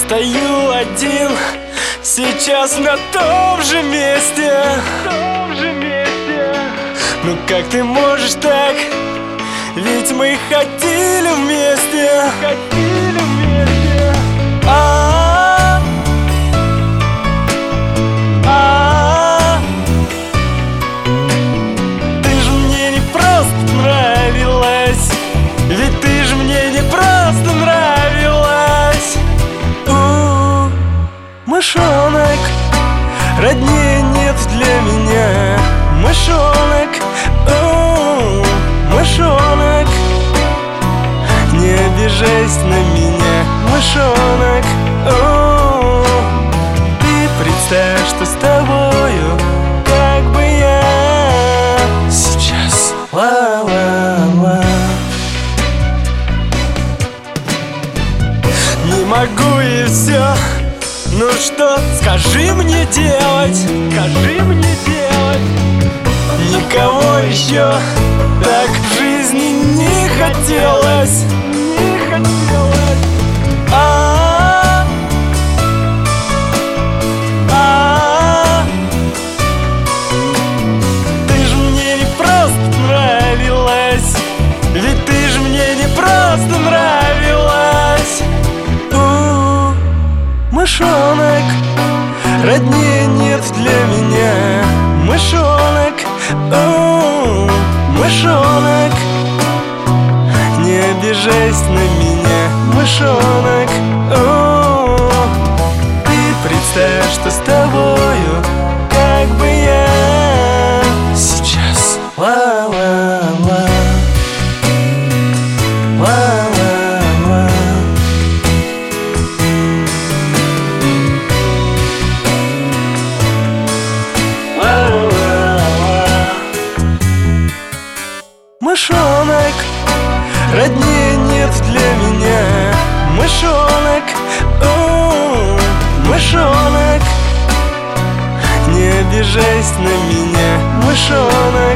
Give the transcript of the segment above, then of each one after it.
стою один сейчас на том же месте. Ну как ты можешь так? Ведь мы ходили вместе. Ты же мне не просто нравилась, ведь ты же мне не просто нравилась. Мышонок, роднее нет для меня. Мышонок, мышонок, не обижайся на меня. Мышонок, ты представь, что с тобою как бы я сейчас ла-ла-ла. Не могу и все. Ну что, скажи мне делать, скажи мне делать. Никого еще так в жизни не хотелось, не хотелось. Ты же мне не просто нравилась, ведь ты же мне не просто нравилась. Мышонок, роднее нет для меня. Мышонок, мышонок, не обижайся на меня. Мышонок, ты представь, что с тобою как бы я сейчас ла-ла-ла. Мышонок, роднее нет для меня. Мышонок, мышонок, не обижайся на меня. Мышонок,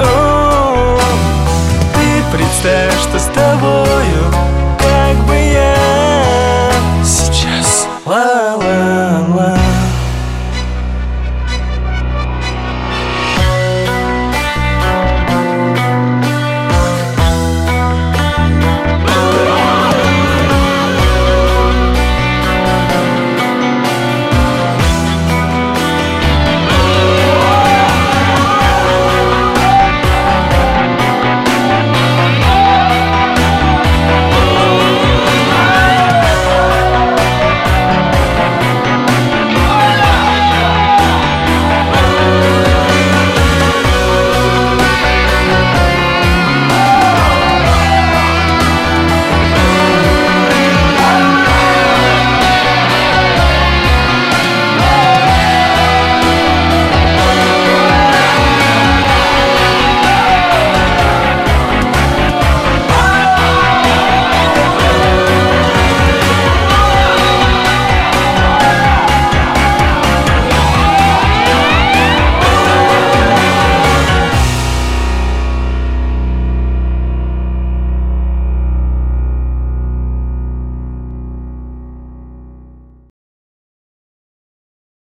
ты представь, что с тобою как бы я сейчас